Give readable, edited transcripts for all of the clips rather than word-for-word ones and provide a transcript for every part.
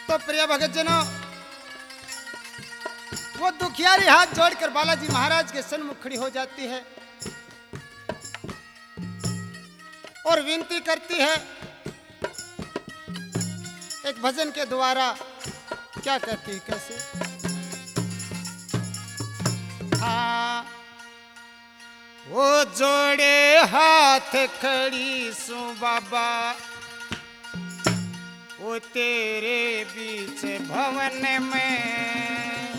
तो प्रिय भक्तजनों, वो दुखियारी हाथ जोड़कर बालाजी महाराज के सन्मुख खड़ी हो जाती है और विनती करती है एक भजन के द्वारा। क्या कहती है, कैसे? हाँ, वो जोड़े हाथ खड़ी सू बाबा, वो तेरे बीच भवन में।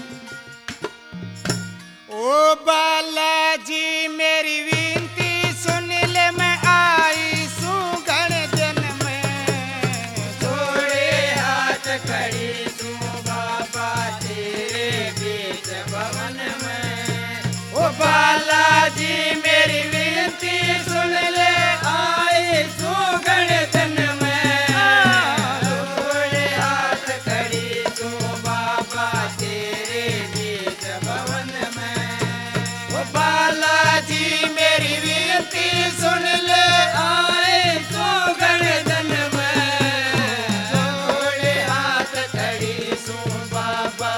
ओ बालाजी मेरी विनती सुन ले, मैं आई सू गण जन में। जोड़े हाथ खड़ी सू बाबा तेरे बीच भवन में। ओ बालाजी मेरी विनती सुन ले, आई सू गण जन में। जोड़े हाथ खड़ी सू बाबा तेरे बीच भवन में। ओ बालाजी मेरी विनती सुन ले, आए सो गण जन में। जोड़े हाथ खड़ी सू बाबा।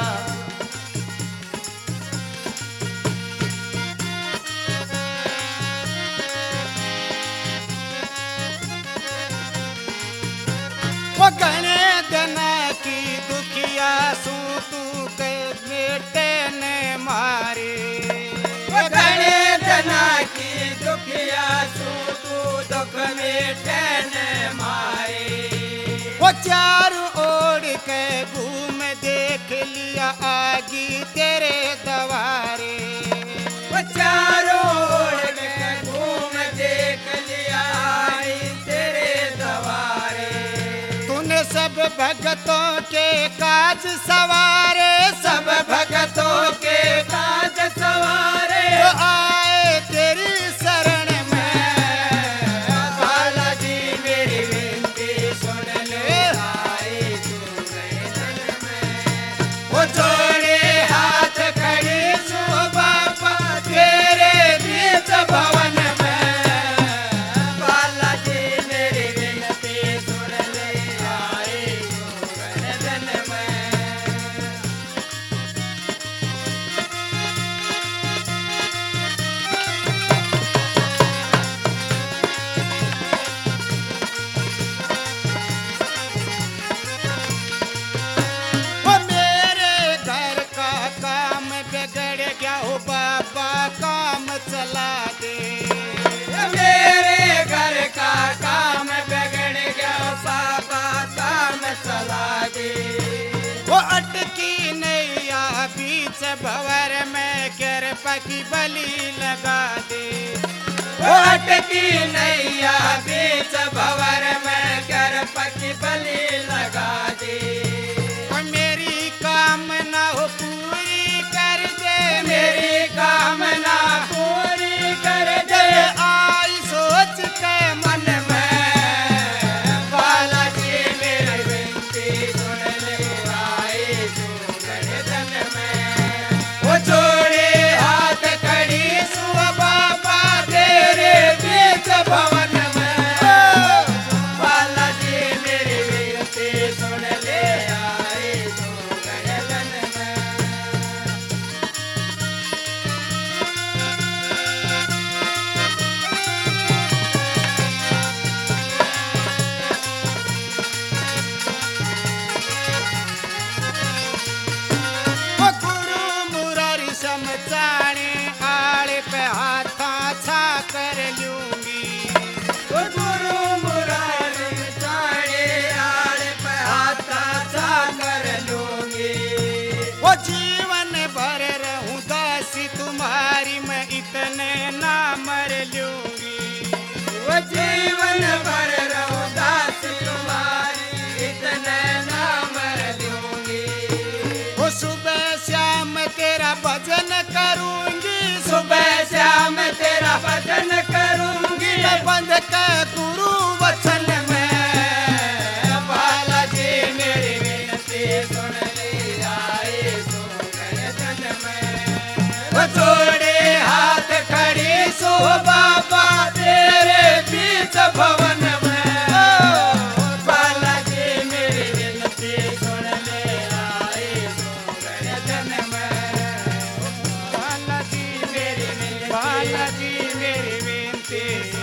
वो गणे दिन की दुखिया सू तू के बेटे ने मारे। ओ गणे जना की दुखिया सू तू दुख मिटे न मारे। वो चारों ओर के घूम देख लिया आगी तेरे दवारे। वो चारों ओर के घूम देख लिया, आई तेरे दवारे। तूने सब भगतों के काज सवारे, सब भगतों के काज सवारे। जो आए तेरी शरण में। बालाजी मेरी विनती सुन ले, आए तू गए जन में। वो जोड़े हाथ खड़ी सू बाबा तेरे बीच भवन में। बालाजी मेरी विनती सुन ले, आए तू गए जन में। वो मेरे घर का काम बिगड़ गया, हो बाबा काम चला दे। मेरे घर का काम बिगड़ गया, बाबा काम चला दे। वो अटकी नैया बीच भंवर में, कृपा की बलि लगा दे। वो अटकी नैया बीच भंवर में, कर पकी बलि लगा दे। और मेरी कामना हो पूरी कर दे, मेरी कामना पूरी कर दे, आई सोच के मन में। बालाजी मेरी विनती सुन ले, आए तू गण जन में। वो जोड़े हाथ खड़ी सू बाबा तेरे बीच भवन में। बालाजी मेरी विनती सुन ले, आए तू गण जन में। वो गुरु मुरारी समझाने आले पे हाथा छा कर लूंगी। वो गुरु मुरारी जाने आड़ पे हाथा छा कर लूंगी। वो जीवन भर रहूं दासी तुम्हारी, मैं इतने ना मर लूंगी। वो जीवन भर रहूं दास तुम्हारी, इतने ना मर लूंगी। वो सुबह शाम तेरा भजन करूंगी, सुबह शाम तेरा भजन करूंगी। मैं बंध के गुरु वचन में। बालाजी मेरी विनती सुन ले, आए सो गण जन में। वो जोड़े हाथ खड़ी सो बाबा तेरे बीच भवन में। बालाजी मेरी विनती सुन ले, लाला जी मेरी बेनती